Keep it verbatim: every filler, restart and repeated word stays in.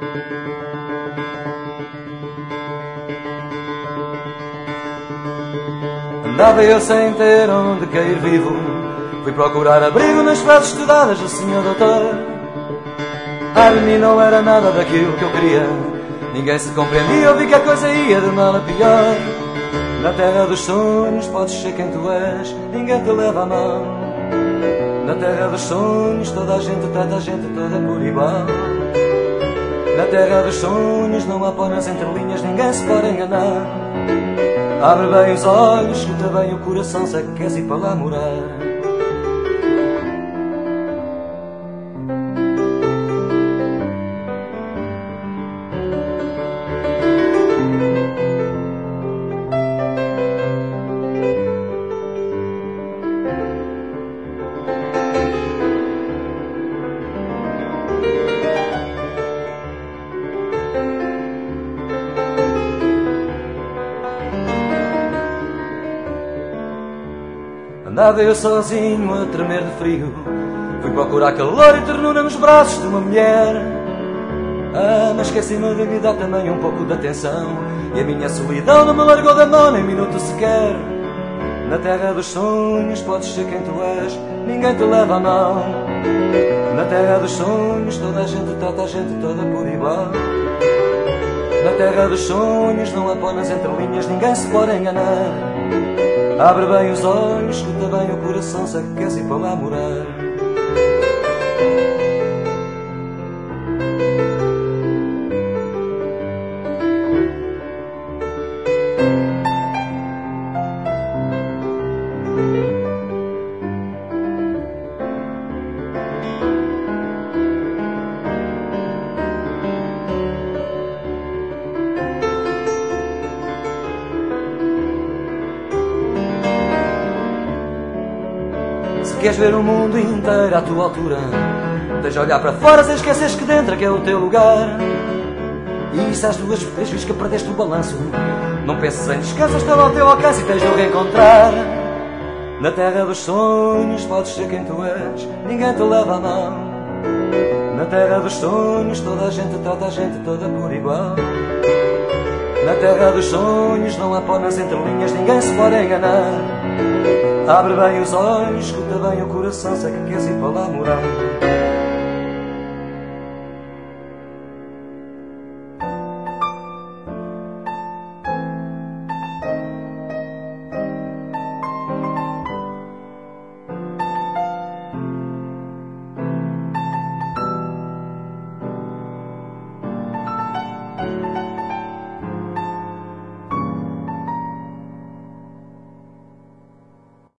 Andava eu sem ter onde cair vivo, fui procurar abrigo nas frases estudadas do senhor doutor. A mim não era nada daquilo que eu queria, ninguém se compreendia, eu vi que a coisa ia de mal a pior. Na terra dos sonhos podes ser quem tu és, ninguém te leva a mão. Na terra dos sonhos toda a gente trata a gente toda por igual. Na terra dos sonhos não há pó nas entrelinhas, ninguém se pode enganar. Abre bem os olhos, escuta bem o coração, se é que queres ir para lá morar. Andava eu sozinho a tremer de frio, fui procurar calor e ternura nos braços de uma mulher. Ah, mas esqueci-me de lhe dar também um pouco de atenção, e a minha solidão não me largou da mão nem minuto sequer. Na terra dos sonhos podes ser quem tu és, ninguém te leva a mão. Na terra dos sonhos toda a gente trata a gente toda por igual. Na terra dos sonhos não há pó nas entrelinhas, ninguém se pode enganar. Abre bem os olhos, escuta bem o coração, se é que queres ir para lá morar. Se queres ver o mundo inteiro à tua altura, tens de olhar para fora sem esqueceres que dentro é que é o teu lugar. E se às duas vezes que perdeste o balanço, não penses em descanso, estão ao teu alcance e tens de o reencontrar. Na terra dos sonhos podes ser quem tu és, ninguém te leva a mão. Na terra dos sonhos toda a gente trata a gente toda por igual. Na terra dos sonhos não há pó nas entrelinhas, ninguém se pode enganar. Abre bem os olhos, escuta bem o coração, se é que queres ir para lá morar.